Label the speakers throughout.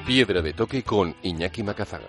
Speaker 1: Piedra de Toque con Iñaki Macazaga.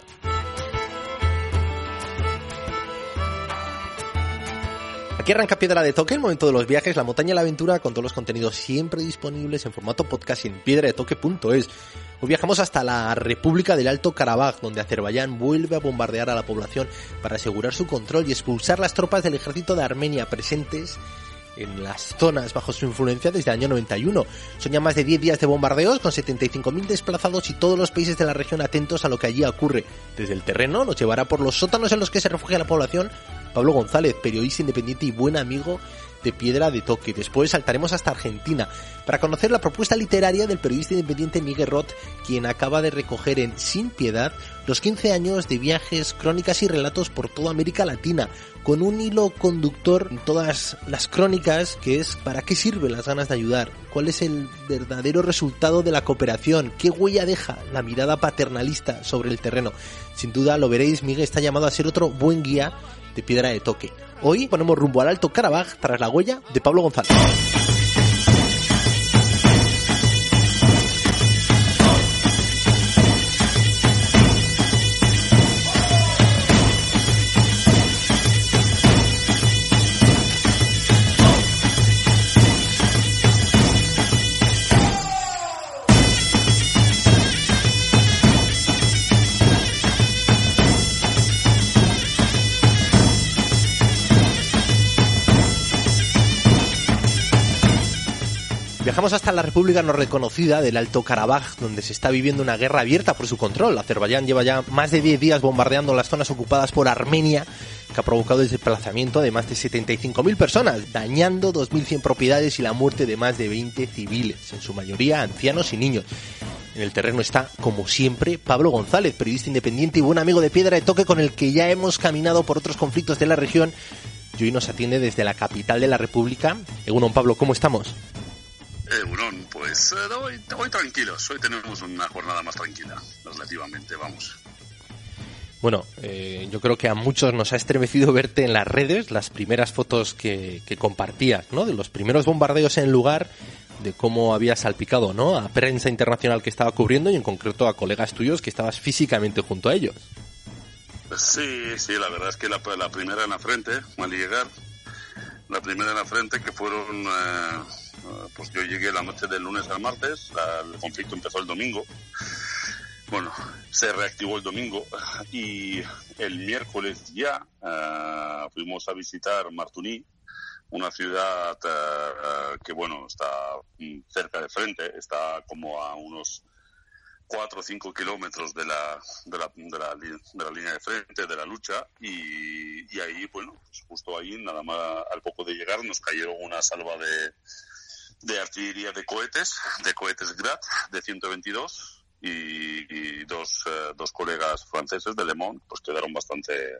Speaker 2: Aquí arranca Piedra de Toque, el momento de los viajes, la montaña y la aventura, con todos los contenidos siempre disponibles en formato podcast en piedradetoque.es. Hoy viajamos hasta la República del Alto Karabaj, donde Azerbaiyán vuelve a bombardear a la población para asegurar su control y expulsar las tropas del ejército de Armenia presentes en las zonas bajo su influencia desde el año 91. Son ya más de 10 días de bombardeos, con 75.000 desplazados y todos los países de la región atentos a lo que allí ocurre. Desde el terreno nos llevará por los sótanos en los que se refugia la población Pablo González, periodista independiente y buen amigo de Piedra de Toque. Después saltaremos hasta Argentina para conocer la propuesta literaria del periodista independiente Miguel Roth, quien acaba de recoger en Sin Piedad los 15 años de viajes, crónicas y relatos por toda América Latina, con un hilo conductor en todas las crónicas, que es ¿para qué sirven las ganas de ayudar? ¿Cuál es el verdadero resultado de la cooperación? ¿Qué huella deja la mirada paternalista sobre el terreno? Sin duda lo veréis, Miguel está llamado a ser otro buen guía de Piedra de Toque. Hoy ponemos rumbo al Alto Karabaj tras la huella de Pablo González. Viajamos hasta la República no reconocida del Alto Karabaj, donde se está viviendo una guerra abierta por su control. Azerbaiyán lleva ya más de 10 días bombardeando las zonas ocupadas por Armenia, que ha provocado el desplazamiento de más de 75.000 personas, dañando 2.100 propiedades y la muerte de más de 20 civiles, en su mayoría ancianos y niños. En el terreno está, como siempre, Pablo González, periodista independiente y buen amigo de Piedra de Toque, con el que ya hemos caminado por otros conflictos de la región, y hoy nos atiende desde la capital de la República. Egunon, Pablo, ¿cómo estamos?
Speaker 3: Bruno, pues hoy tranquilos, hoy tenemos una jornada más tranquila, relativamente, vamos.
Speaker 2: Bueno, yo creo que a muchos nos ha estremecido verte en las redes, las primeras fotos que compartías, ¿no? De los primeros bombardeos en el lugar, de cómo habías salpicado, ¿no? A prensa internacional que estaba cubriendo y en concreto a colegas tuyos que estabas físicamente junto a ellos.
Speaker 3: Sí, la verdad es que la primera en la frente, al llegar, la primera en la frente que fueron... pues yo llegué la noche del lunes al martes, el conflicto empezó el domingo, bueno, se reactivó el domingo y el miércoles ya fuimos a visitar Martuní, una ciudad que bueno, está cerca de frente, está como a unos 4 o 5 kilómetros de la línea de frente, de la lucha, y ahí, bueno, pues justo ahí, nada más al poco de llegar, nos cayeron una salva de artillería de cohetes Grad de 122 y dos colegas franceses de Le Monde pues quedaron bastante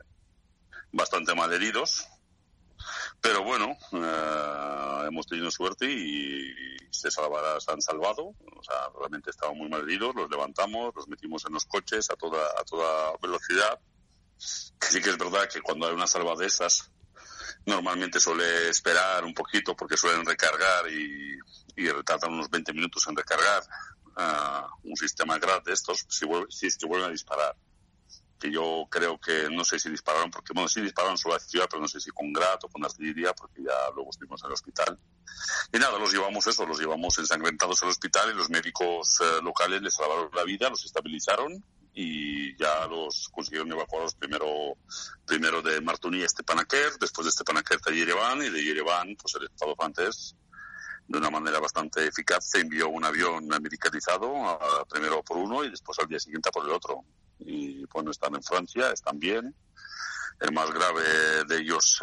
Speaker 3: mal heridos, pero bueno, hemos tenido suerte y se han salvado, o sea, realmente estaban muy mal heridos, los levantamos, los metimos en los coches a toda velocidad. Sí que es verdad que cuando hay una salva de esas normalmente suele esperar un poquito porque suelen recargar y tardan unos 20 minutos en recargar un sistema Grad de estos si es que vuelven a disparar. Que yo creo que no sé si dispararon, porque bueno, sí dispararon sobre la ciudad, pero no sé si con Grad o con artillería, porque ya luego estuvimos en el hospital. Y nada, los llevamos ensangrentados al hospital y los médicos locales les salvaron la vida, los estabilizaron y ya los consiguieron evacuados primero de Martuní a Stepanakert, después de Stepanakert a Yerevan, y de Yerevan pues el Estado francés de una manera bastante eficaz se envió un avión medicalizado primero por uno y después al día siguiente por el otro, y bueno, están en Francia, están bien. El más grave de ellos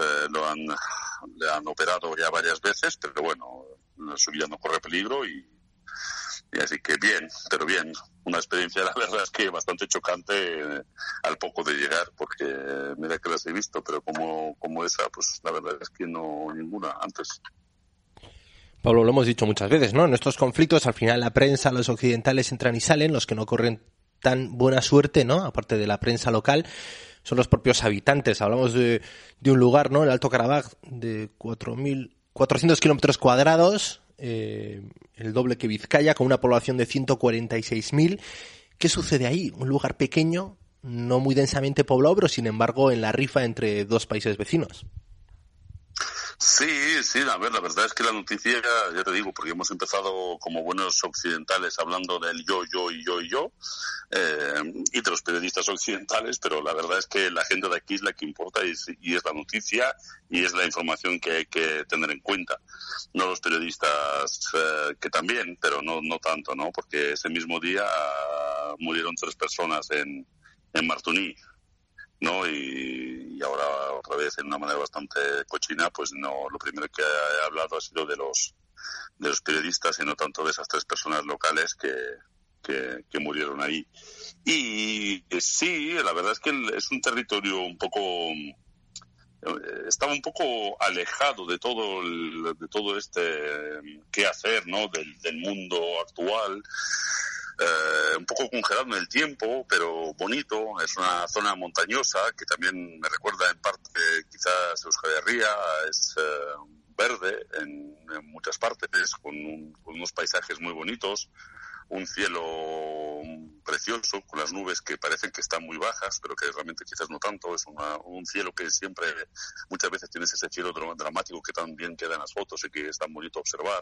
Speaker 3: le han operado ya varias veces, pero bueno, su vida no corre peligro y así que bien, pero bien. Una experiencia, la verdad es que bastante chocante al poco de llegar, porque mira que las he visto, pero como esa, pues la verdad es que no ninguna antes.
Speaker 2: Pablo, lo hemos dicho muchas veces, ¿no? En estos conflictos, al final la prensa, los occidentales entran y salen, los que no corren tan buena suerte, ¿no? Aparte de la prensa local, son los propios habitantes. Hablamos de un lugar, ¿no? El Alto Karabaj, de 4.400 kilómetros cuadrados, el doble que Vizcaya, con una población de 146.000, ¿Qué sucede ahí? Un lugar pequeño, no muy densamente poblado, pero sin embargo en la rifa entre dos países vecinos.
Speaker 3: Sí, a ver, la verdad es que la noticia, ya te digo, porque hemos empezado como buenos occidentales hablando del yo, y de los periodistas occidentales, pero la verdad es que la gente de aquí es la que importa y es la noticia y es la información que hay que tener en cuenta. No los periodistas, que también, pero no tanto, ¿no? Porque ese mismo día murieron 3 personas en Martuní, ¿no? Y ahora otra vez en una manera bastante cochina, pues no, lo primero que he hablado ha sido de los periodistas y no tanto de esas 3 personas locales que murieron ahí. Y sí, la verdad es que es un territorio un poco, estaba un poco alejado de todo este qué hacer, ¿no? del mundo actual. Un poco congelado en el tiempo, pero bonito. Es una zona montañosa que también me recuerda en parte quizás Euskal Herria. Es verde en muchas partes, con unos paisajes muy bonitos, un cielo precioso, con las nubes que parecen que están muy bajas, pero que realmente quizás no tanto. Es un cielo que siempre, muchas veces tienes ese cielo dramático que también queda en las fotos y que es tan bonito observar.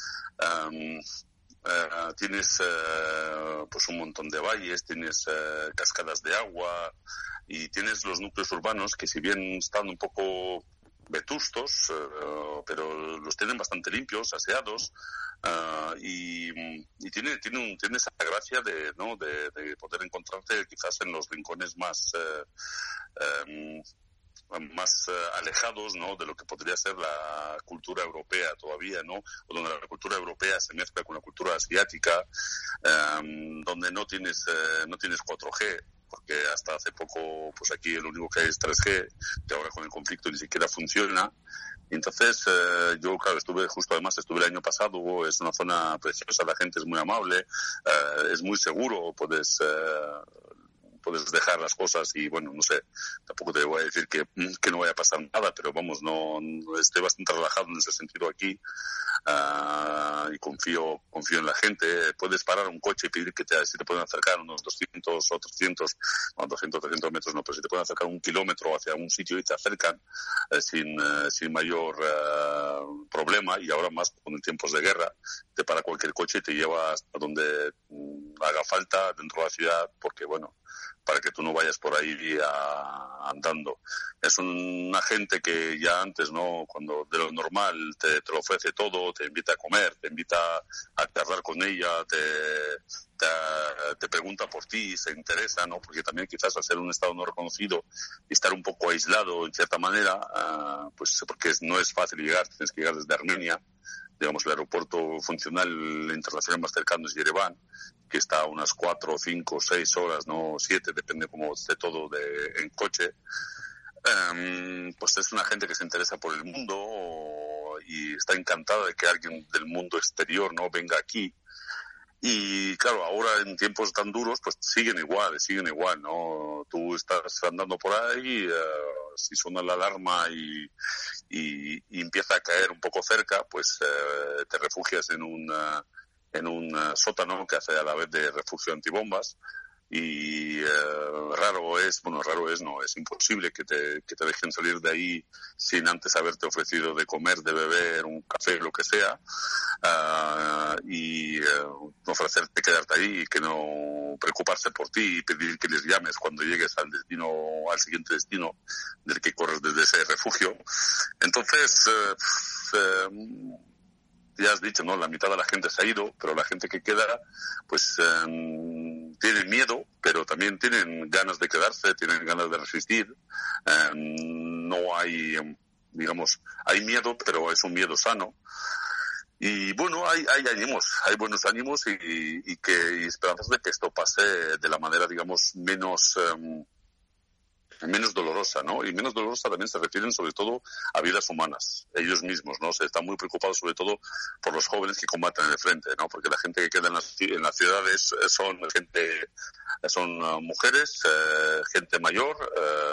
Speaker 3: Tienes pues un montón de valles, tienes cascadas de agua y tienes los núcleos urbanos que, si bien están un poco vetustos, pero los tienen bastante limpios, aseados, y tiene esa gracia de poder encontrarte quizás en los rincones más alejados, ¿no?, de lo que podría ser la cultura europea todavía, ¿no?, o donde la cultura europea se mezcla con la cultura asiática, donde no tienes 4G, porque hasta hace poco, pues aquí lo único que hay es 3G, que ahora con el conflicto ni siquiera funciona. Entonces, yo, claro, estuve el año pasado. Es una zona preciosa, la gente es muy amable, es muy seguro, puedes dejar las cosas y, bueno, no sé, tampoco te voy a decir que no vaya a pasar nada, pero vamos, no estoy bastante relajado en ese sentido aquí, y confío en la gente. Puedes parar un coche y pedir si te pueden acercar unos 200 o 300, no, 200, 300 metros no, pero si te pueden acercar 1 kilómetro hacia un sitio y te acercan sin mayor problema. Y ahora más con tiempos de guerra, te para cualquier coche y te lleva hasta donde haga falta dentro de la ciudad, porque, bueno, para que tú no vayas por ahí andando. Es una gente que ya antes, ¿no?, cuando de lo normal te lo ofrece todo, te invita a comer, te invita a charlar con ella, te pregunta por ti, se interesa, ¿no?, porque también quizás al ser un estado no reconocido y estar un poco aislado en cierta manera, pues porque no es fácil llegar, tienes que llegar desde Armenia. Digamos, el aeropuerto funcional internacional más cercano es Yerevan, que está a unas 4, 5, 6 horas, no 7, depende cómo esté todo en coche. Pues es una gente que se interesa por el mundo y está encantada de que alguien del mundo exterior, ¿no?, venga aquí. Y claro, ahora en tiempos tan duros, pues siguen igual, ¿no? Tú estás andando por ahí, si suena la alarma y empieza a caer un poco cerca, pues te refugias en un sótano que hace a la vez de refugio antibombas. Y es imposible que te dejen salir de ahí sin antes haberte ofrecido de comer, de beber, un café, lo que sea, y ofrecerte quedarte ahí y que no preocuparse por ti y pedir que les llames cuando llegues al siguiente destino del que corres desde ese refugio. Entonces, ya has dicho, ¿no?, la mitad de la gente se ha ido, pero la gente que queda, pues tienen miedo, pero también tienen ganas de quedarse, tienen ganas de resistir. No hay, hay miedo, pero es un miedo sano. Y bueno, hay buenos ánimos y esperanzas de que esto pase de la manera, digamos, menos dolorosa, ¿no? Y menos dolorosa también se refieren sobre todo a vidas humanas, ellos mismos, ¿no? Se están muy preocupados sobre todo por los jóvenes que combaten en el frente, ¿no? Porque la gente que queda en las ciudades son mujeres, gente mayor,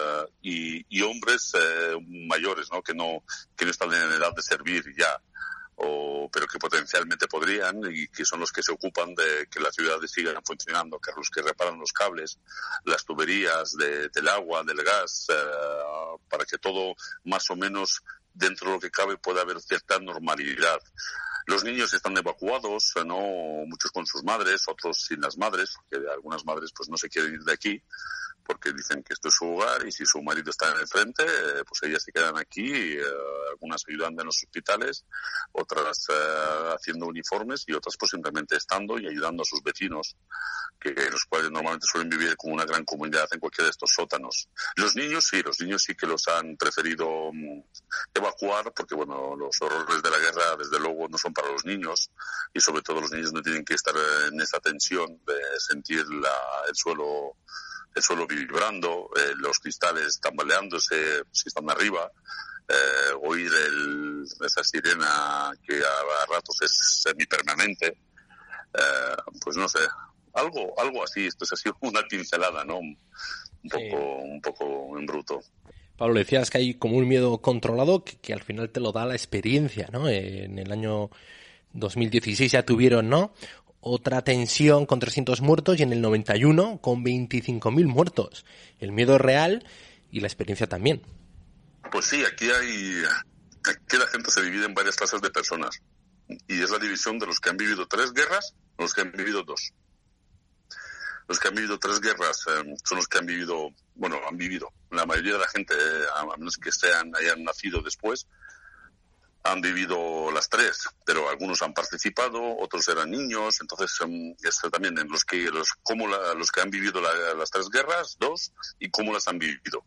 Speaker 3: y hombres mayores, ¿no? Que no están en edad de servir ya. pero que potencialmente podrían, y que son los que se ocupan de que las ciudades sigan funcionando, que los que reparan los cables, las tuberías del agua, del gas, para que todo más o menos dentro de lo que cabe pueda haber cierta normalidad. Los niños están evacuados, no, muchos con sus madres, otros sin las madres, porque algunas madres pues no se quieren ir de aquí, porque dicen que esto es su hogar, y si su marido está en el frente, pues ellas se quedan aquí, algunas ayudando en los hospitales, otras haciendo uniformes, y otras pues simplemente estando y ayudando a sus vecinos, los cuales normalmente suelen vivir con una gran comunidad en cualquiera de estos sótanos. Los niños sí que los han preferido evacuar, porque bueno, los horrores de la guerra desde luego no son para los niños, y sobre todo los niños no tienen que estar en esa tensión de sentir el suelo vibrando, los cristales tambaleándose si están arriba, oír esa sirena que a ratos es semipermanente, pues no sé, algo así. Esto es así una pincelada, ¿no? Un poco en bruto.
Speaker 2: Pablo, decías que hay como un miedo controlado que al final te lo da la experiencia, ¿no? En el año 2016 ya tuvieron, ¿no?, otra tensión con 300 muertos, y en el 91 con 25.000 muertos. El miedo es real y la experiencia también.
Speaker 3: Pues sí, aquí la gente se divide en varias clases de personas, y es la división de los que han vivido 3 guerras o los que han vivido 2. Los que han vivido 3 guerras son los que han vivido, la mayoría de la gente, a menos que hayan nacido después, han vivido las 3, pero algunos han participado, otros eran niños. Entonces también en los que han vivido las 3 guerras, 2, y cómo las han vivido.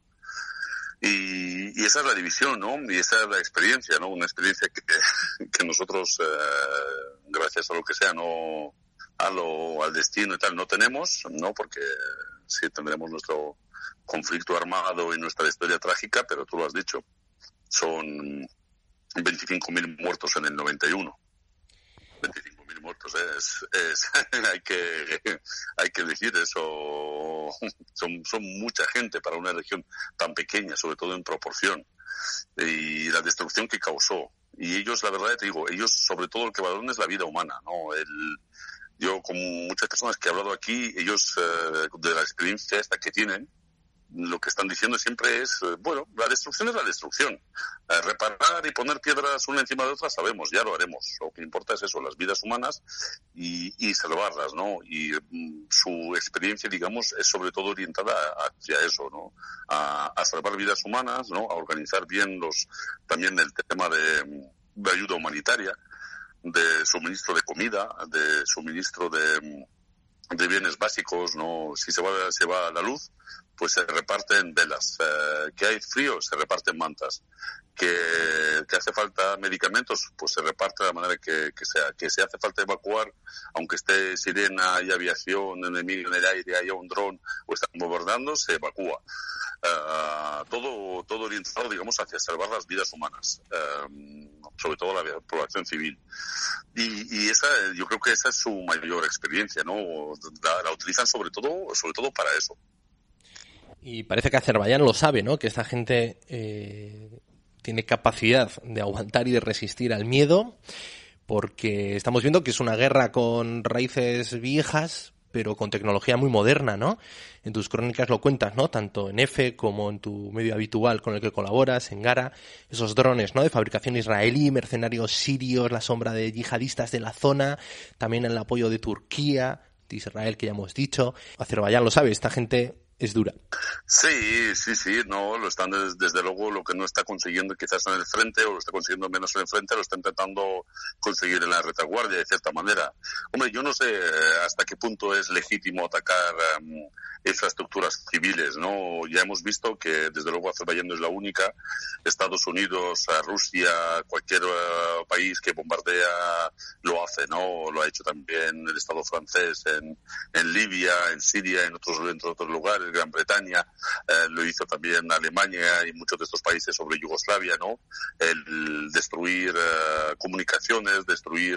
Speaker 3: Y esa es la división, ¿no? Y esa es la experiencia, ¿no? Una experiencia que nosotros, gracias a lo que sea, no al destino y tal, no tenemos, ¿no? Porque sí tendremos nuestro conflicto armado y nuestra historia trágica, pero tú lo has dicho, son 25.000 muertos en el 91. 25.000 muertos hay que decir eso. Son mucha gente para una región tan pequeña, sobre todo en proporción, y la destrucción que causó. Y ellos, la verdad te digo, sobre todo lo que valoran es la vida humana, ¿no? Yo con muchas personas que he hablado aquí, ellos de la experiencia esta que tienen, lo que están diciendo siempre es, la destrucción es la destrucción. Reparar y poner piedras una encima de otra, sabemos, ya lo haremos. Lo que importa es eso, las vidas humanas y salvarlas, ¿no? Y su experiencia, digamos, es sobre todo orientada hacia eso, ¿no? A salvar vidas humanas, ¿no? A organizar bien también el tema de ayuda humanitaria, de suministro de comida, de suministro de bienes básicos, ¿no? Si se va la luz, pues se reparten velas. Que hay frío, se reparten mantas. Que hace falta medicamentos, pues se reparte de la manera que sea. Que si hace falta evacuar, aunque esté sirena y aviación enemiga en el aire, haya un dron o están bombardeando, se evacúa. Todo orientado, digamos, hacia salvar las vidas humanas, sobre todo la población civil. Y yo creo que esa es su mayor experiencia, ¿no? La utilizan sobre todo para eso.
Speaker 2: Y parece que Azerbaiyán lo sabe, ¿no? Que esta gente tiene capacidad de aguantar y de resistir al miedo, porque estamos viendo que es una guerra con raíces viejas, pero con tecnología muy moderna, ¿no? En tus crónicas lo cuentas, ¿no? Tanto en EFE como en tu medio habitual con el que colaboras, en Gara, esos drones, ¿no? De fabricación israelí, mercenarios sirios, la sombra de yihadistas de la zona, también el apoyo de Turquía, de Israel, que ya hemos dicho. Azerbaiyán lo sabe, esta gente es dura.
Speaker 3: Sí, no, lo están desde luego. Lo que no está consiguiendo quizás en el frente, o lo está consiguiendo menos en el frente, lo está intentando conseguir en la retaguardia de cierta manera. Hombre, yo no sé hasta qué punto es legítimo atacar infraestructuras civiles, ¿no? Ya hemos visto que desde luego Azerbaiyán no es la única. Estados Unidos, Rusia, cualquier país que bombardea lo hace, ¿no? Lo ha hecho también el Estado francés en Libia, en Siria, en otros lugares, Gran Bretaña, lo hizo también Alemania y muchos de estos países sobre Yugoslavia, ¿no? El destruir comunicaciones, destruir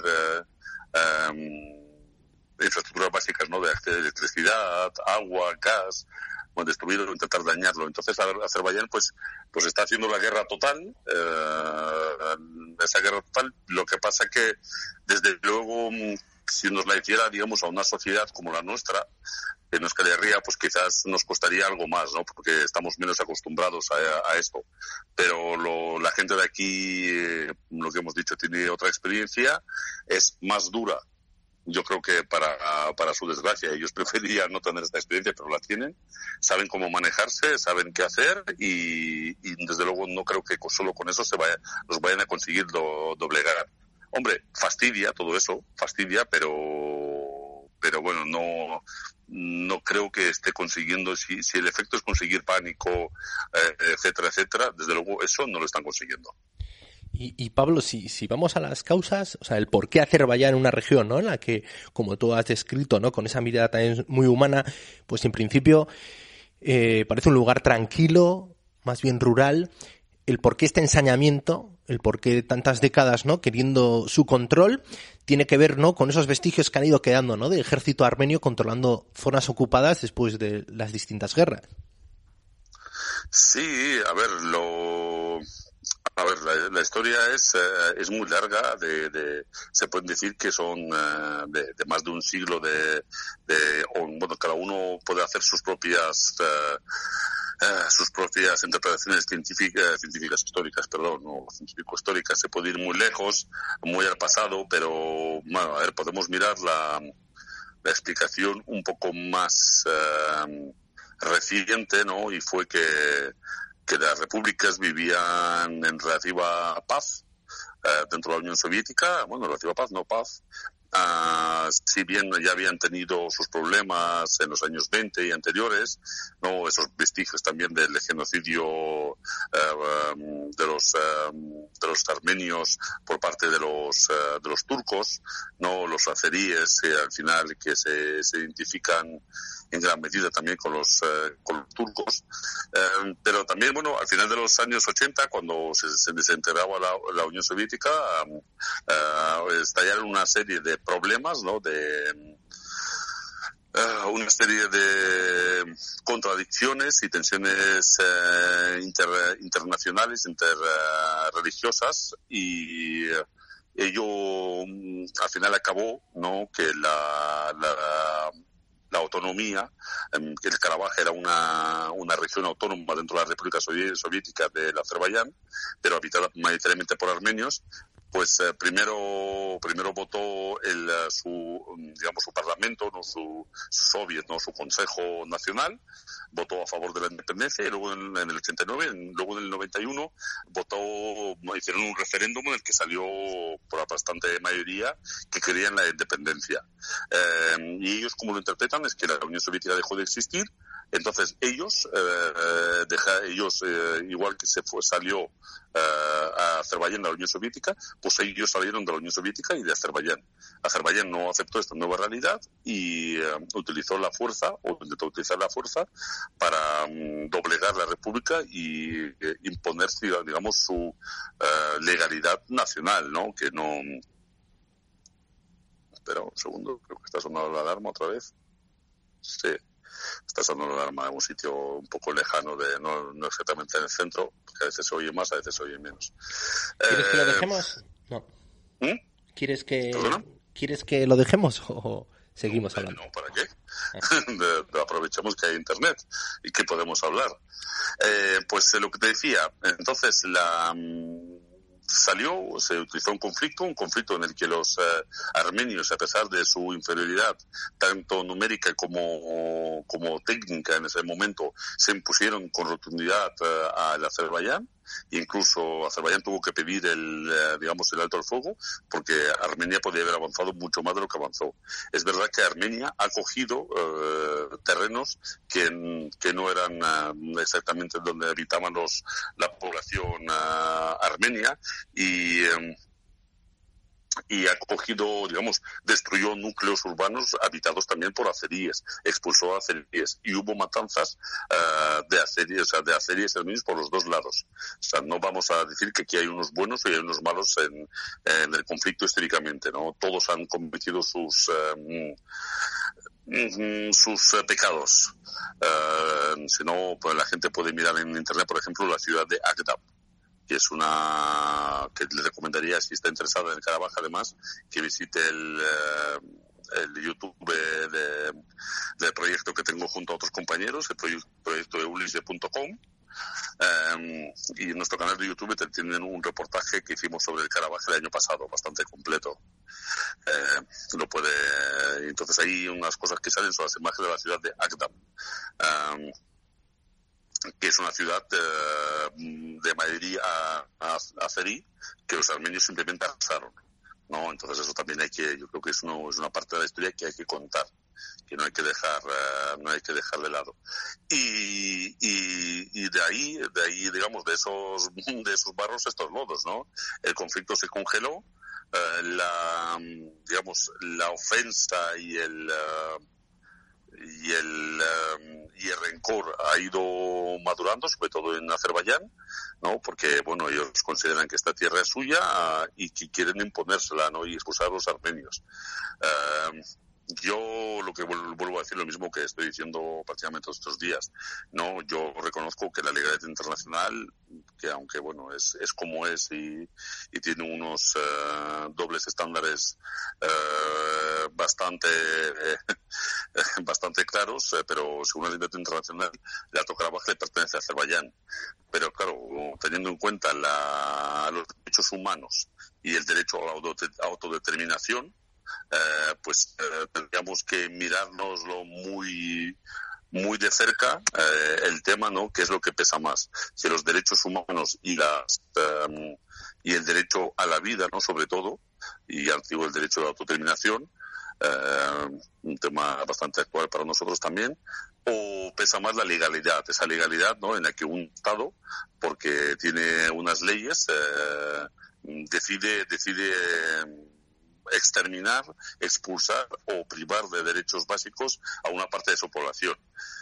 Speaker 3: infraestructuras básicas, ¿no? De electricidad, agua, gas, destruirlo o intentar dañarlo. Entonces Azerbaiyán pues está haciendo la guerra total, esa guerra total. Lo que pasa que, desde luego, si nos la hiciera, digamos, a una sociedad como la nuestra, en Euskal Herria, pues quizás nos costaría algo más, ¿no? Porque estamos menos acostumbrados a esto. Pero la gente de aquí, lo que hemos dicho, tiene otra experiencia, es más dura. Yo creo que para su desgracia, ellos preferirían no tener esta experiencia, pero la tienen, saben cómo manejarse, saben qué hacer y desde luego no creo que solo con eso los vayan a conseguir doblegar. Hombre, fastidia todo eso, pero bueno, no creo que esté consiguiendo, si el efecto es conseguir pánico, etcétera, desde luego eso no lo están consiguiendo.
Speaker 2: Y Pablo, si vamos a las causas, o sea, el por qué Azerbaiyán en una región, ¿no?, en la que, como tú has descrito, ¿no?, con esa mirada también muy humana, pues en principio parece un lugar tranquilo, más bien rural. El por qué este ensañamiento, el por qué tantas décadas, ¿no?, queriendo su control, tiene que ver, ¿no?, con esos vestigios que han ido quedando, ¿no?, del ejército armenio controlando zonas ocupadas después de las distintas guerras.
Speaker 3: Sí, a ver, la historia es muy larga. Se pueden decir que son de más de un siglo bueno, cada uno puede hacer sus propias interpretaciones científicas históricas, o científico-históricas. Se puede ir muy lejos, muy al pasado, pero bueno, a ver, podemos mirar la explicación un poco más reciente, ¿no? Y fue que las repúblicas vivían en relativa paz dentro de la Unión Soviética. Bueno, relativa paz, no paz. Si bien ya habían tenido sus problemas en los años 20 y anteriores, no, esos vestigios también del genocidio de los armenios por parte de los turcos, no, los azeríes, al final que se identifican en gran medida también con los turcos, pero también, bueno, al final de los años 80, cuando se desintegraba la Unión Soviética, estallaron una serie de problemas, ¿no?, una serie de contradicciones y tensiones internacionales, interreligiosas, y ello al final acabó, ¿no?, que la autonomía, que el Karabaj era una región autónoma dentro de la República Soviética del Azerbaiyán, pero habitada mayoritariamente por armenios. Pues primero votó su parlamento, no su soviet, no su Consejo Nacional, votó a favor de la independencia, y luego en el 89, luego en el 91 hicieron un referéndum en el que salió por bastante mayoría que querían la independencia. Y ellos, como lo interpretan, es que la Unión Soviética dejó de existir. Entonces ellos, igual que salió a Azerbaiyán de la Unión Soviética, pues ellos salieron de la Unión Soviética y de Azerbaiyán. Azerbaiyán no aceptó esta nueva realidad y intentó utilizar la fuerza para doblegar la República y imponer, digamos, su legalidad nacional, ¿no? Que no... Espera un segundo, creo que está sonando la alarma otra vez. Sí. Está sonando la alarma de un sitio un poco lejano, no exactamente en el centro, porque a veces se oye más, a veces se oye menos.
Speaker 2: ¿Quieres que lo dejemos? No. ¿Quieres que lo dejemos o seguimos hablando?
Speaker 3: No, ¿para qué? Aprovechamos que hay internet y que podemos hablar. Pues lo que te decía, entonces se utilizó un conflicto en el que los armenios, a pesar de su inferioridad tanto numérica como técnica en ese momento, se impusieron con rotundidad al Azerbaiyán. Incluso Azerbaiyán tuvo que pedir el alto al fuego, porque Armenia podía haber avanzado mucho más de lo que avanzó. Es verdad que Armenia ha cogido terrenos que no eran exactamente donde habitaban la población armenia, y ha cogido, destruyó núcleos urbanos habitados también por azeríes, expulsó a azeríes, y hubo matanzas de azeríes armenios por los dos lados. O sea, no vamos a decir que aquí hay unos buenos y hay unos malos en el conflicto históricamente, ¿no? Todos han cometido sus pecados. Si no, pues la gente puede mirar en internet, por ejemplo, la ciudad de Agdab. que es una que le recomendaría, si está interesada en el Karabaj, además, que visite el YouTube del proyecto que tengo junto a otros compañeros, el proyecto eulise.com. Y en nuestro canal de YouTube tienen un reportaje que hicimos sobre el Karabaj el año pasado, bastante completo. Entonces hay unas cosas que salen, son las imágenes de la ciudad de Agdam, que es una ciudad de mayoría azerí, que los armenios simplemente arrasaron, ¿no? Entonces eso también yo creo que es una parte de la historia que hay que contar, que no hay que dejar de lado. Y de ahí, digamos, de esos barros, estos lodos, ¿no? El conflicto se congeló, la ofensa y el rencor ha ido madurando, sobre todo en Azerbaiyán, ¿no? Porque, bueno, ellos consideran que esta tierra es suya y que quieren imponérsela, ¿no? Y expulsar a los armenios. Yo lo que vuelvo a decir lo mismo que estoy diciendo prácticamente estos días, ¿no? Yo reconozco que la legalidad internacional, que aunque bueno es como es y tiene unos dobles estándares bastante claros, pero según la legalidad internacional, el Alto Karabaj le pertenece a Azerbaiyán. Pero claro, teniendo en cuenta los derechos humanos y el derecho a la autodeterminación, tendríamos que mirárnoslo muy de cerca, el tema, ¿no? ¿Qué es lo que pesa más? Si los derechos humanos y el derecho a la vida, ¿no? Sobre todo, y antiguo el derecho a la autodeterminación, un tema bastante actual para nosotros también, o pesa más la legalidad, esa legalidad, ¿no? En la que un Estado, porque tiene unas leyes, decide exterminar, expulsar o privar de derechos básicos a una parte de su población.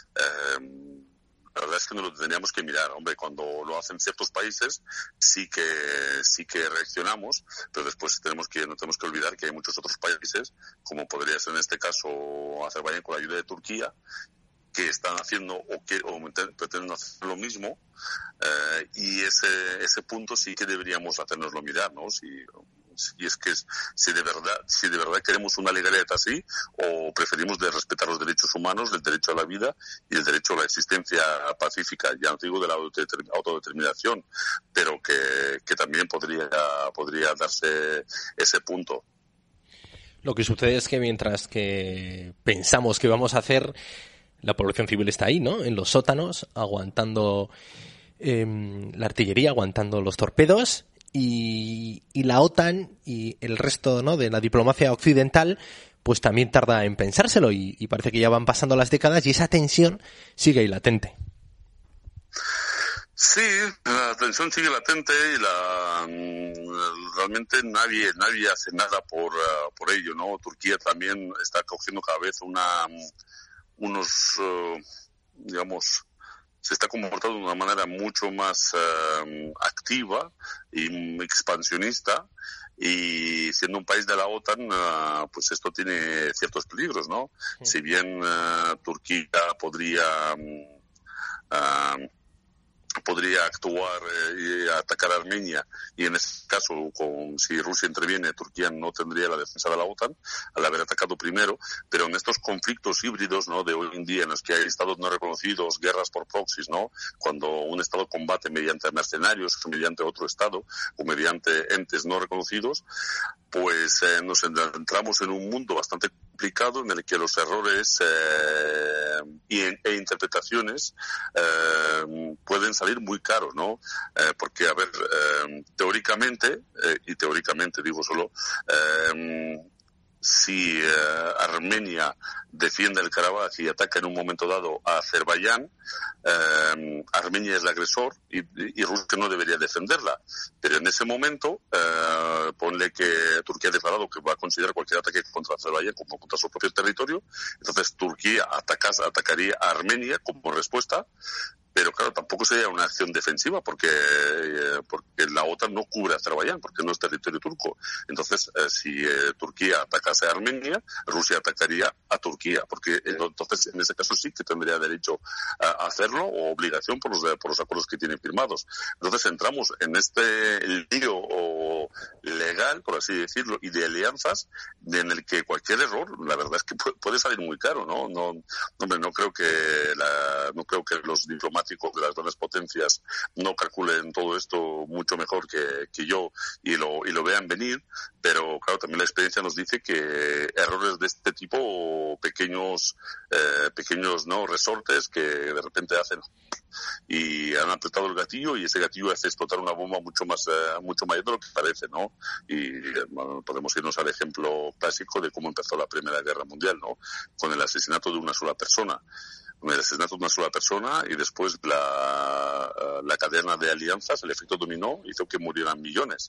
Speaker 3: La verdad es que no lo tendríamos que mirar. Hombre, cuando lo hacen ciertos países sí que reaccionamos, pero después no tenemos que olvidar que hay muchos otros países, como podría ser en este caso Azerbaiyán con la ayuda de Turquía, que están haciendo o pretenden hacer lo mismo, y ese punto sí que deberíamos hacernoslo mirar, ¿no? Si de verdad queremos una legalidad así, o preferimos de respetar los derechos humanos, el derecho a la vida y el derecho a la existencia pacífica, ya no digo de la autodeterminación, pero que también podría darse ese punto.
Speaker 2: Lo que sucede es que mientras que pensamos que vamos a hacer, la población civil está ahí, ¿no? En los sótanos, aguantando la artillería, aguantando los torpedos. Y la OTAN y el resto, ¿no? De la diplomacia occidental, pues también tarda en pensárselo y parece que ya van pasando las décadas y esa tensión sigue ahí latente.
Speaker 3: Sí, la tensión sigue latente y realmente nadie hace nada por ello, ¿no? Turquía también está cogiendo cada vez se está comportando de una manera mucho más activa y expansionista, y siendo un país de la OTAN, pues esto tiene ciertos peligros, ¿no? Sí. Si bien Turquía podría actuar y atacar a Armenia, y en ese caso, si Rusia interviene, Turquía no tendría la defensa de la OTAN al haber atacado primero, pero en estos conflictos híbridos, ¿no? De hoy en día, en los que hay estados no reconocidos, guerras por proxies, ¿no? Cuando un estado combate mediante mercenarios, mediante otro estado o mediante entes no reconocidos, pues nos entramos en un mundo bastante complicado en el que los errores e interpretaciones pueden salir muy caros, ¿no? Porque, a ver, teóricamente digo solo, si Armenia defiende el Karabaj y ataca en un momento dado a Azerbaiyán, Armenia es el agresor y Rusia no debería defenderla. Pero en ese momento, ponle que Turquía ha declarado que va a considerar cualquier ataque contra Azerbaiyán como contra su propio territorio, entonces Turquía atacaría a Armenia como respuesta, pero claro, tampoco sería una acción defensiva porque la OTAN no cubre Azerbaiyán porque no es territorio turco. Entonces, si Turquía atacase a Armenia, Rusia atacaría a Turquía, porque entonces en ese caso sí que tendría derecho a hacerlo o obligación por los acuerdos que tienen firmados. Entonces entramos en este lío legal, por así decirlo, y de alianzas en el que cualquier error, la verdad es que puede salir muy caro, ¿no? No creo que los diplomáticos de las grandes potencias no calculen todo esto mucho mejor que yo y lo vean venir, pero claro, también la experiencia nos dice que errores de este tipo, pequeños no resortes que de repente hacen y han apretado el gatillo y ese gatillo hace explotar una bomba mucho mayor de lo que parece, ¿no? Y bueno, podemos irnos al ejemplo clásico de cómo empezó la Primera Guerra Mundial, ¿no? Con el asesinato de una sola persona. Y después la cadena de alianzas, el efecto dominó, hizo que murieran millones.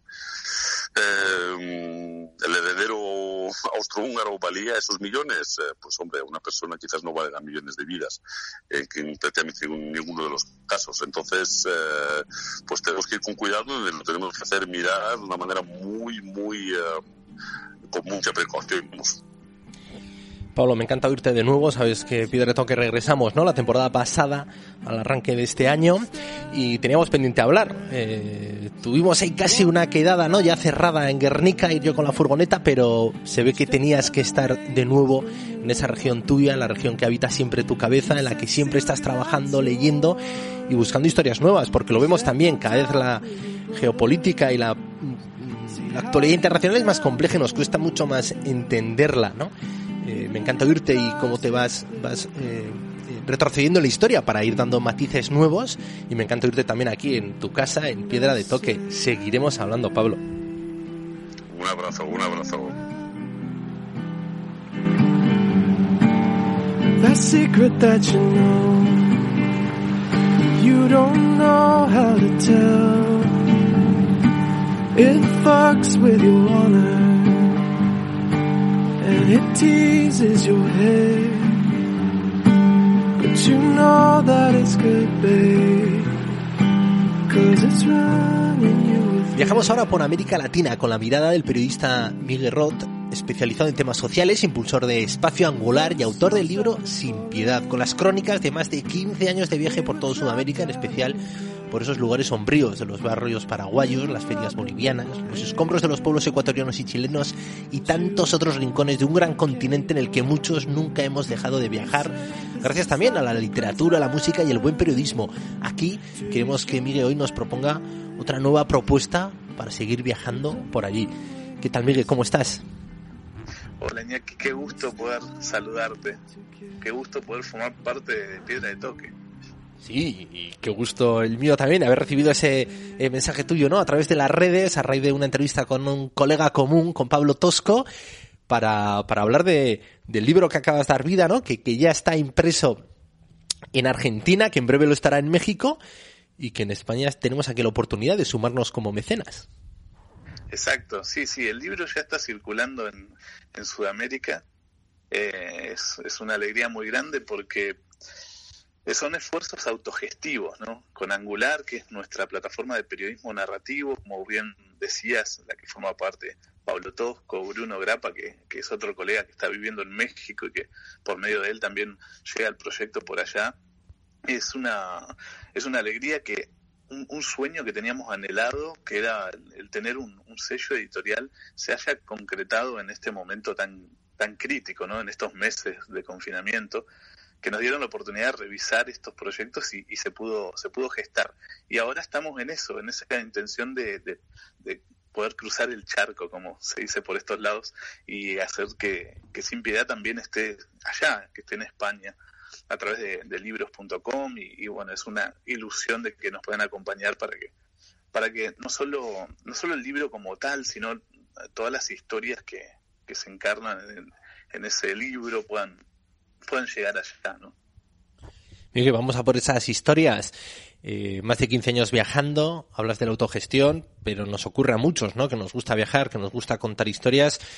Speaker 3: El heredero austrohúngaro valía esos millones, pues hombre, una persona quizás no valga millones de vidas, en prácticamente ninguno de los casos. Entonces, pues tenemos que ir con cuidado, lo tenemos que hacer mirar de una manera muy, con mucha precaución.
Speaker 2: Pablo, me encanta oírte de nuevo, sabes que Piedra de Toque regresamos, ¿no? La temporada pasada, al arranque de este año, y teníamos pendiente hablar. Tuvimos ahí casi una quedada, ¿no? Ya cerrada en Guernica, ir yo con la furgoneta, pero se ve que tenías que estar de nuevo en esa región tuya, en la región que habita siempre tu cabeza, en la que siempre estás trabajando, leyendo y buscando historias nuevas, porque lo vemos también, cada vez la geopolítica y la actualidad internacional es más compleja y nos cuesta mucho más entenderla, ¿no? Me encanta oírte y cómo te vas retrocediendo en la historia para ir dando matices nuevos, y me encanta oírte también aquí en tu casa, en Piedra de Toque. Seguiremos hablando, Pablo.
Speaker 3: Un abrazo.
Speaker 4: That secret that you don't know how to tell. It fucks with your honor. And it teases your head, but you know that it's good, babe, 'cause it's running you.
Speaker 2: Viajamos ahora por América Latina con la mirada del periodista Miguel Roth, especializado en temas sociales, impulsor de Espacio Angular y autor del libro Sin Piedad, con las crónicas de más de 15 años de viaje por toda Sudamérica, en especial por esos lugares sombríos de los barrios paraguayos, las ferias bolivianas, los escombros de los pueblos ecuatorianos y chilenos y tantos otros rincones de un gran continente en el que muchos nunca hemos dejado de viajar, gracias también a la literatura, la música y el buen periodismo. Aquí queremos que Miguel hoy nos proponga otra nueva propuesta para seguir viajando por allí. ¿Qué tal, Miguel? ¿Cómo estás?
Speaker 5: Hola, Iñaki, qué gusto poder saludarte, qué gusto poder formar parte de Piedra de Toque.
Speaker 2: Sí, y qué gusto el mío también haber recibido ese mensaje tuyo, ¿no? A través de las redes, a raíz de una entrevista con un colega común, con Pablo Tosco, para hablar del libro que acabas de dar vida, ¿no? Que ya está impreso en Argentina, que en breve lo estará en México, y que en España tenemos aquí la oportunidad de sumarnos como mecenas.
Speaker 5: Exacto, sí, el libro ya está circulando en Sudamérica. Es una alegría muy grande porque son esfuerzos autogestivos, ¿no? Con Angular, que es nuestra plataforma de periodismo narrativo, como bien decías, la que forma parte Pablo Tosco, Bruno Grappa, que es otro colega que está viviendo en México y que por medio de él también llega el proyecto por allá. Es una alegría que un sueño que teníamos anhelado, que era el tener un sello editorial, se haya concretado en este momento tan crítico, ¿no? En estos meses de confinamiento, que nos dieron la oportunidad de revisar estos proyectos y se pudo gestar. Y ahora estamos en eso, en esa intención de poder cruzar el charco, como se dice por estos lados, y hacer que Sin Piedad también esté allá, que esté en España, a través de libros.com, y bueno, es una ilusión de que nos puedan acompañar para que no solo el libro como tal, sino todas las historias que se encarnan en ese libro puedan llegar allá, ¿no?
Speaker 2: Miguel, vamos a por esas historias. Más de 15 años viajando, hablas de la autogestión, pero nos ocurre a muchos, ¿no? Que nos gusta viajar, que nos gusta contar historias.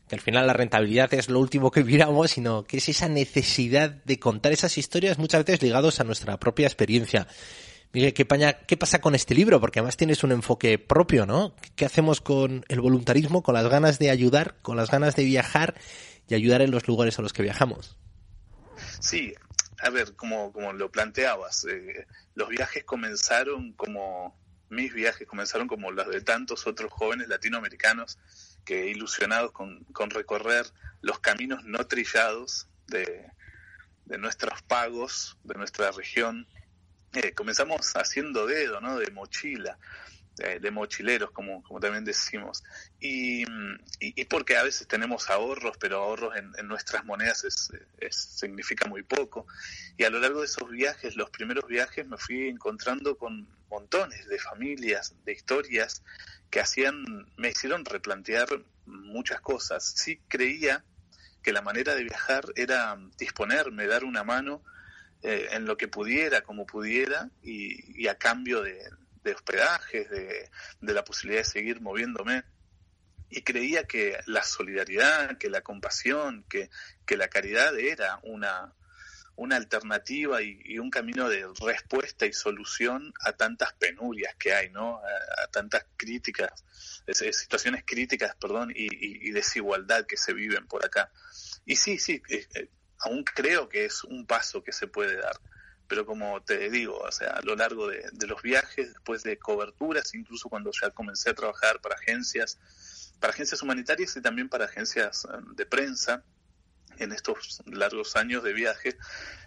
Speaker 2: que al final la rentabilidad es lo último que miramos, sino que es esa necesidad de contar esas historias muchas veces ligados a nuestra propia experiencia. Miguel, ¿qué pasa con este libro? Porque además tienes un enfoque propio, ¿no? ¿Qué hacemos con el voluntarismo, con las ganas de ayudar, con las ganas de viajar y ayudar en los lugares a los que viajamos?
Speaker 5: Sí, a ver, como lo planteabas, los viajes comenzaron como, mis viajes comenzaron como los de tantos otros jóvenes latinoamericanos que ilusionados con recorrer los caminos no trillados de nuestros pagos, de nuestra región. Comenzamos haciendo dedo, ¿no? De mochila, de mochileros, como también decimos. Y porque a veces tenemos ahorros, pero ahorros en nuestras monedas significa muy poco. Y a lo largo de esos viajes, los primeros viajes, me fui encontrando con montones de familias, de historias que me hicieron replantear muchas cosas. Sí creía que la manera de viajar era disponerme, dar una mano en lo que pudiera, como pudiera, y a cambio de hospedajes, de la posibilidad de seguir moviéndome. Y creía que la solidaridad, que la compasión, que la caridad era una alternativa y un camino de respuesta y solución a tantas penurias que hay, ¿no? A tantas situaciones críticas, y desigualdad que se viven por acá. Y sí, aún creo que es un paso que se puede dar, pero como te digo, o sea, a lo largo de los viajes, después de coberturas, incluso cuando ya comencé a trabajar para agencias humanitarias y también para agencias de prensa, en estos largos años de viaje,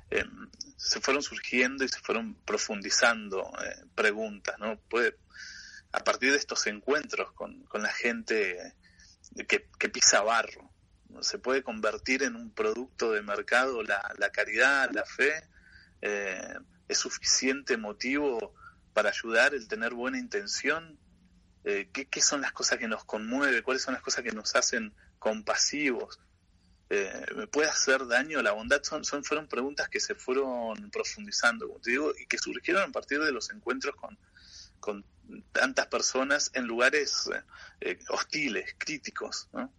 Speaker 5: se fueron surgiendo y se fueron profundizando preguntas, ¿no? A partir de estos encuentros con la gente que pisa barro, se puede convertir en un producto de mercado la caridad, la fe. ¿Es suficiente motivo para ayudar el tener buena intención? ¿Qué son las cosas que nos conmueven? ¿Cuáles son las cosas que nos hacen compasivos? ¿Me puede hacer daño la bondad? Fueron preguntas que se fueron profundizando, como te digo, y que surgieron a partir de los encuentros con tantas personas en lugares hostiles, críticos, ¿no?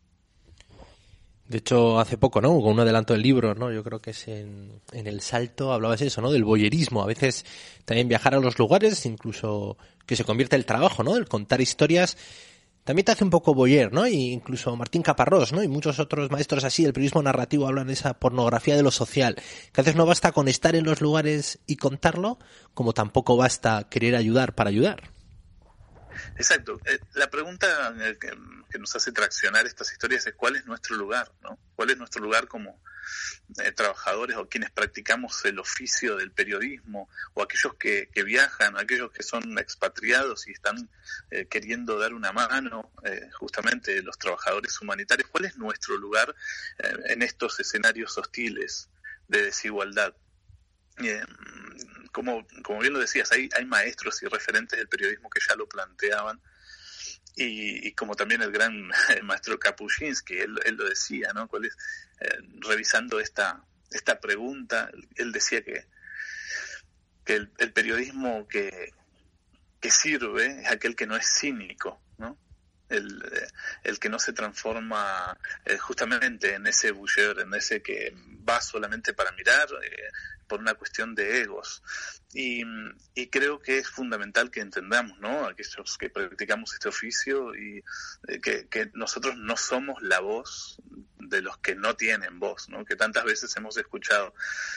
Speaker 2: De hecho, hace poco, ¿no? Con un adelanto del libro, ¿no? Yo creo que es en El Salto, hablabas de eso, ¿no? Del voyerismo. A veces también viajar a los lugares, incluso que se convierte en el trabajo, ¿no? El contar historias, también te hace un poco voyeur, ¿no? Y incluso Martín Caparrós, ¿no? Y muchos otros maestros así del periodismo narrativo hablan de esa pornografía de lo social. Que a veces no basta con estar en los lugares y contarlo, como tampoco basta querer ayudar para ayudar.
Speaker 5: Exacto. La pregunta que nos hace traccionar estas historias es ¿cuál es nuestro lugar, ¿no? ¿Cuál es nuestro lugar como trabajadores o quienes practicamos el oficio del periodismo, o aquellos que viajan, aquellos que son expatriados y están queriendo dar una mano, justamente los trabajadores humanitarios? ¿Cuál es nuestro lugar en estos escenarios hostiles de desigualdad? Como bien lo decías, hay maestros y referentes del periodismo que ya lo planteaban, y como también el gran maestro Kapuscinski, él lo decía, ¿no? ¿Cuál es? Revisando esta pregunta, él decía que el periodismo que sirve es aquel que no es cínico, ¿no? El que no se transforma justamente en ese boucher, en ese que va solamente para mirar, por una cuestión de egos. Y creo que es fundamental que entendamos, ¿no? Aquellos que practicamos este oficio, y que nosotros no somos la voz de los que no tienen voz, ¿no? Que tantas veces hemos escuchado,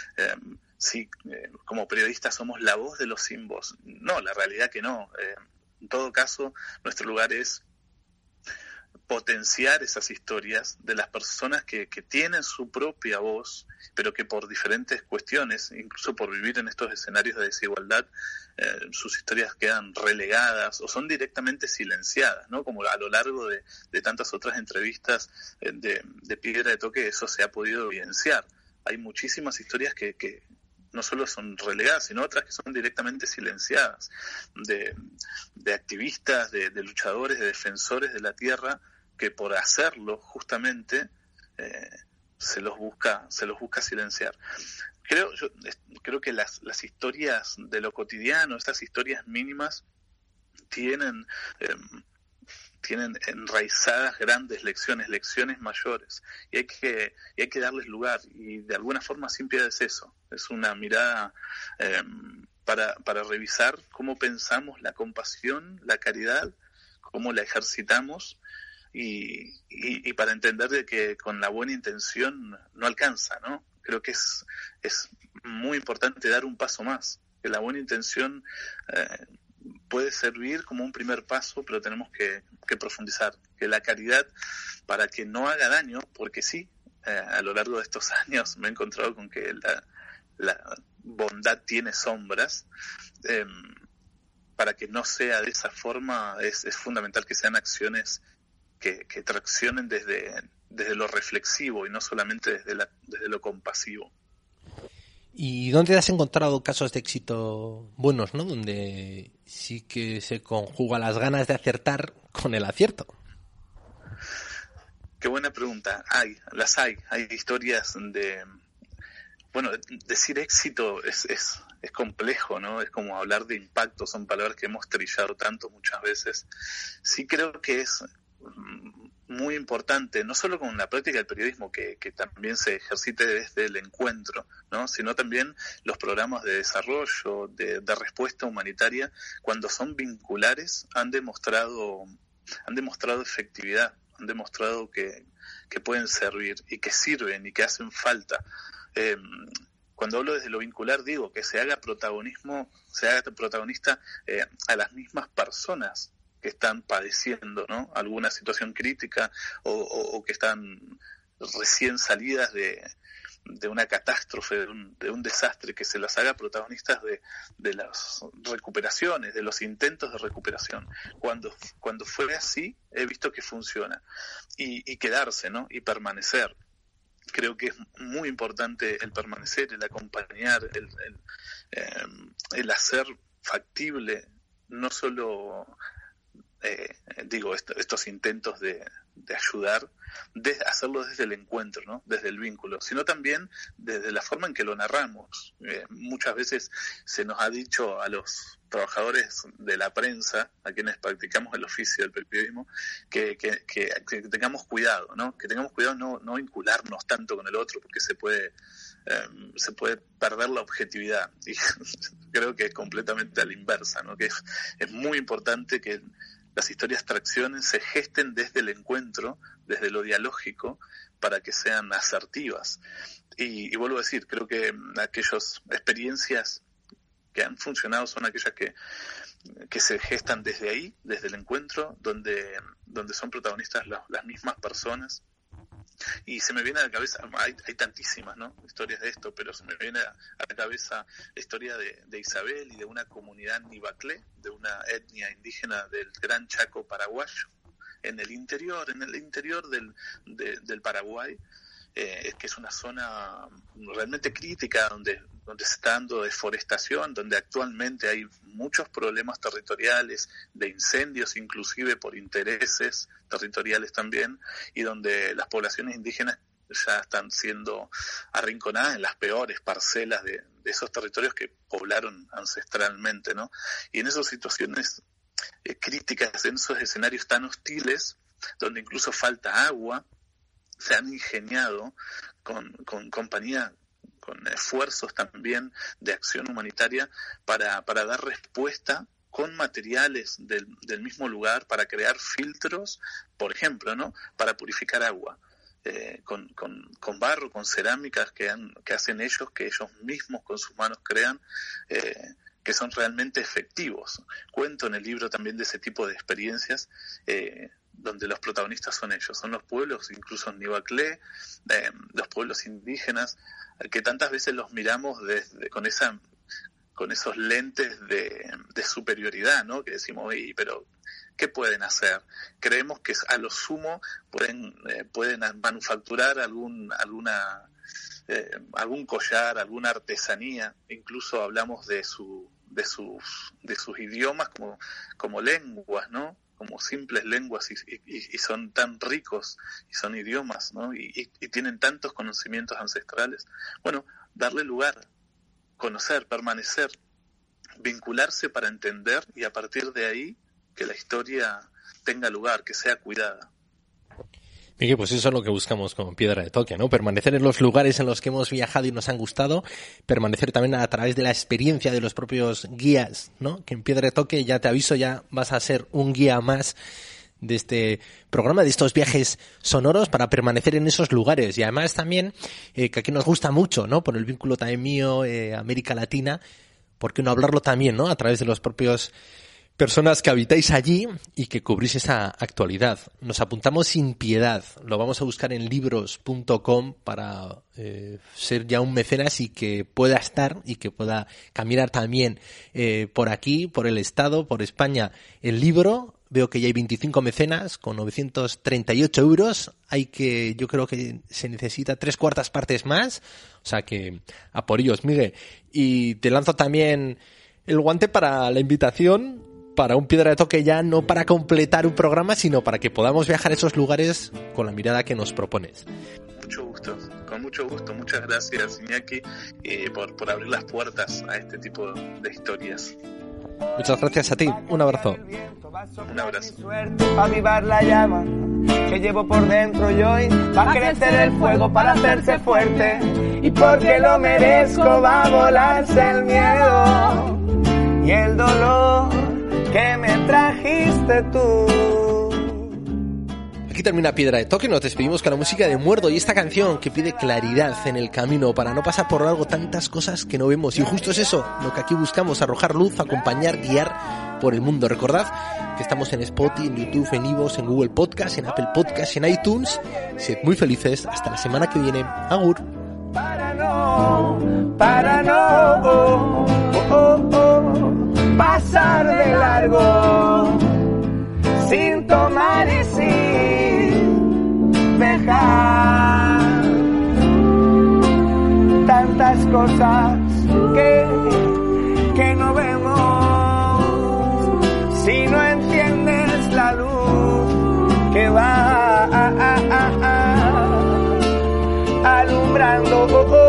Speaker 5: como periodistas somos la voz de los sin voz. No, la realidad que no. En todo caso, nuestro lugar es potenciar esas historias de las personas que tienen su propia voz, pero que por diferentes cuestiones, incluso por vivir en estos escenarios de desigualdad, sus historias quedan relegadas o son directamente silenciadas, ¿no? Como a lo largo de tantas otras entrevistas de Piedra de Toque, eso se ha podido evidenciar. Hay muchísimas historias que no solo son relegadas, sino otras que son directamente silenciadas, de activistas, de luchadores, de defensores de la tierra, que por hacerlo justamente se los busca silenciar. Creo que las historias de lo cotidiano, estas historias mínimas, tienen tienen enraizadas grandes lecciones mayores, y hay que darles lugar, y de alguna forma Sin Piedad es eso, es una mirada para revisar cómo pensamos la compasión, la caridad, cómo la ejercitamos, y para entender de que con la buena intención no alcanza, ¿no? Creo que es muy importante dar un paso más, que la buena intención puede servir como un primer paso, pero tenemos que profundizar, que la caridad, para que no haga daño, porque sí, a lo largo de estos años me he encontrado con que la bondad tiene sombras, para que no sea de esa forma es fundamental que sean acciones que traccionen desde lo reflexivo y no solamente desde lo compasivo.
Speaker 2: ¿Y dónde has encontrado casos de éxito buenos, ¿no? Donde sí que se conjuga las ganas de acertar con el acierto.
Speaker 5: Qué buena pregunta. Hay historias de... Bueno, decir éxito es complejo, ¿no? Es como hablar de impacto, son palabras que hemos trillado tanto muchas veces. Sí creo que es muy importante, no solo con la práctica del periodismo, que también se ejercite desde el encuentro, ¿no? Sino también los programas de desarrollo, de respuesta humanitaria, cuando son vinculares, han demostrado efectividad, han demostrado que pueden servir y que sirven y que hacen falta. Cuando hablo desde lo vincular, digo que se haga protagonista a las mismas personas que están padeciendo, ¿no? Alguna situación crítica o que están recién salidas de una catástrofe, de un desastre, que se las haga protagonistas de las recuperaciones, de los intentos de recuperación. Cuando fue así, he visto que funciona. Y quedarse, ¿no? Y permanecer. Creo que es muy importante el permanecer, el acompañar, el hacer factible, no solo estos intentos de ayudar, de hacerlo desde el encuentro, ¿no? Desde el vínculo, sino también desde la forma en que lo narramos. Muchas veces se nos ha dicho a los trabajadores de la prensa, a quienes practicamos el oficio del periodismo, que tengamos cuidado, ¿no? Que tengamos cuidado no vincularnos tanto con el otro, porque se puede perder la objetividad. Y creo que es completamente a la inversa, ¿no? Que es muy importante que las historias traccionen, se gesten desde el encuentro, desde lo dialógico, para que sean asertivas. Y vuelvo a decir, creo que aquellas experiencias que han funcionado son aquellas que se gestan desde ahí, desde el encuentro, donde son protagonistas las mismas personas. Y se me viene a la cabeza, hay tantísimas, ¿no?, historias de esto, pero se me viene a la cabeza la historia de Isabel y de una comunidad nibaclé, de una etnia indígena del Gran Chaco paraguayo, en el interior del Paraguay, que es una zona realmente crítica, donde se está dando deforestación, donde actualmente hay muchos problemas territoriales, de incendios inclusive por intereses territoriales también, y donde las poblaciones indígenas ya están siendo arrinconadas en las peores parcelas de esos territorios que poblaron ancestralmente, ¿no? Y en esas situaciones críticas, en esos escenarios tan hostiles, donde incluso falta agua, se han ingeniado con compañía, con esfuerzos también de acción humanitaria para dar respuesta con materiales del mismo lugar, para crear filtros, por ejemplo, ¿no?, para purificar agua, con barro, con cerámicas que hacen ellos, que ellos mismos con sus manos crean, que son realmente efectivos. Cuento en el libro también de ese tipo de experiencias, donde los protagonistas son ellos, son los pueblos, incluso en Nibaclé, los pueblos indígenas, que tantas veces los miramos con esos lentes de superioridad, ¿no?, que decimos, pero ¿qué pueden hacer? Creemos que a lo sumo pueden manufacturar algún collar, alguna artesanía. Incluso hablamos de sus idiomas como lenguas, ¿no?, como simples lenguas, y son tan ricos, y son idiomas, ¿no?, y tienen tantos conocimientos ancestrales. Bueno, darle lugar, conocer, permanecer, vincularse para entender, y a partir de ahí que la historia tenga lugar, que sea cuidada.
Speaker 2: Miguel, pues eso es lo que buscamos con Piedra de Toque, ¿no? Permanecer en los lugares en los que hemos viajado y nos han gustado, permanecer también a través de la experiencia de los propios guías, ¿no? Que en Piedra de Toque, ya te aviso, ya vas a ser un guía más de este programa, de estos viajes sonoros, para permanecer en esos lugares. Y además también, que aquí nos gusta mucho, ¿no? Por el vínculo también mío, América Latina, ¿por qué no hablarlo también, ¿no? A través de los propios personas que habitáis allí y que cubrís esa actualidad. Nos apuntamos sin piedad. Lo vamos a buscar en libros.com para ser ya un mecenas y que pueda estar y que pueda caminar también por aquí, por el Estado, por España, el libro. Veo que ya hay 25 mecenas con 938 euros. Yo creo que se necesita 3/4 partes más. O sea que a por ellos, Miguel. Y te lanzo también el guante para la invitación, para un Piedra de Toque ya no para completar un programa, sino para que podamos viajar a esos lugares con la mirada que nos propones.
Speaker 5: Mucho gusto, con mucho gusto. Muchas gracias, Iñaki, por abrir las puertas a este tipo de historias.
Speaker 2: Muchas gracias a ti. Un abrazo.
Speaker 5: Un abrazo.
Speaker 4: Para avivar la llama que llevo por dentro y hoy va a crecer el fuego para hacerse fuerte. Y porque lo merezco va a volarse el miedo y el dolor que me trajiste tú.
Speaker 2: Aquí termina Piedra de Toque, nos despedimos con la música de Muerdo y esta canción que pide claridad en el camino para no pasar por largo tantas cosas que no vemos. Y justo es eso, lo que aquí buscamos, arrojar luz, acompañar, guiar por el mundo. Recordad que estamos en Spotify, en YouTube, en iVoox, en Google Podcast, en Apple Podcast, en iTunes. Sed muy felices, hasta la semana que viene. Agur.
Speaker 4: Para no pasar de largo, sin tomar y sin dejar tantas cosas que no vemos, si no entiendes la luz que va alumbrando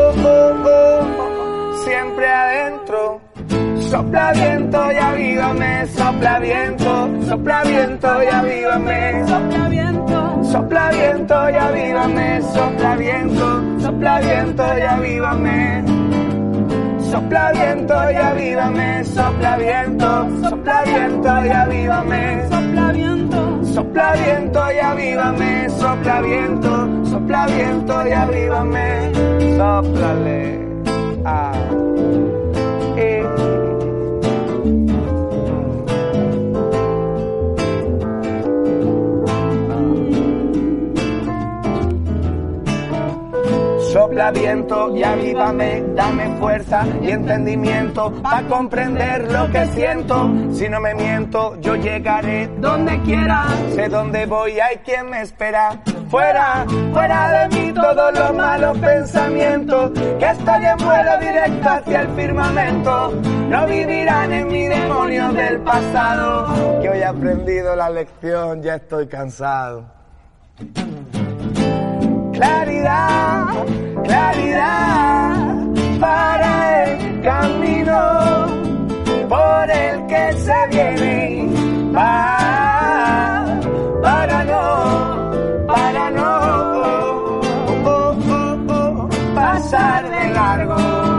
Speaker 4: siempre adentro. Sopla viento y avívame, sopla viento y avívame, sopla viento y avívame, sopla viento y avívame, sopla viento y avívame, sopla viento y avívame, sopla viento y avívame, sopla viento y avívame, sóplale Sopla viento y avívame, dame fuerza y entendimiento para comprender lo que siento. Si no me miento, yo llegaré donde quiera. Sé dónde voy, hay quien me espera. Fuera de mí todos los malos pensamientos, que estoy en vuelo directo hacia el firmamento. No vivirán en mi demonio del pasado, que hoy he aprendido la lección, ya estoy cansado. Claridad para el camino por el que se viene. Para no pasar de largo,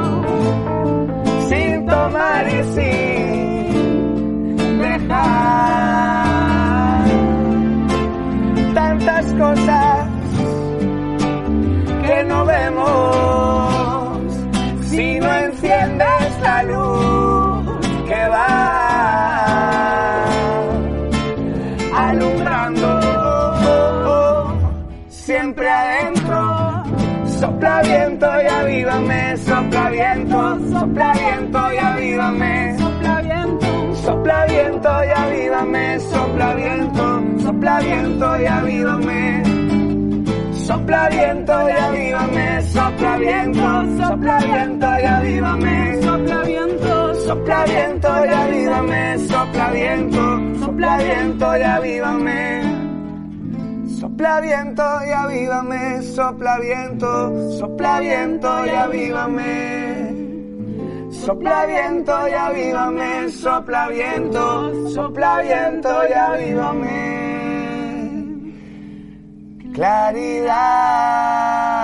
Speaker 4: sin tomar y sin dejar tantas cosas que no vemos, si no enciendes la luz que va alumbrando siempre adentro. Sopla viento y avívame, sopla viento y avívame, sopla viento y avívame, sopla viento y avívame, sopla viento y avívame, sopla viento y avívame, sopla viento y avívame, sopla viento y avívame, sopla viento y avívame, sopla viento y avívame, Sopla viento y avívame, sopla viento y avívame. Claridad.